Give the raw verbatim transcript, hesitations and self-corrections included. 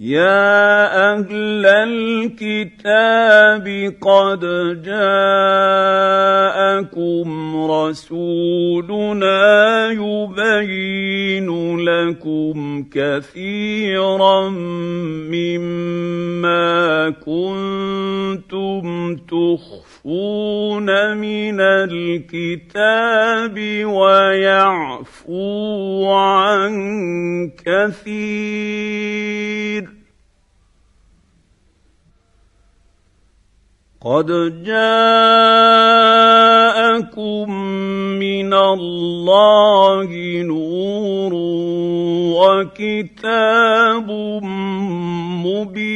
يَا أَهْلَ الْكِتَابِ قَدْ جَاءَكُمْ رَسُولُنَا يُبَيِّنُ لَكُمْ كَثِيرًا مِّمَّا كُنتُمْ تُخْفُونَ مِنَ الْكِتَابِ وَيَعْفُو عَن كَثِيرٍ. قَدْ جَاءَكُم مِّنَ اللَّهِ نُورٌ وَكِتَابٌ مُّبِينٌ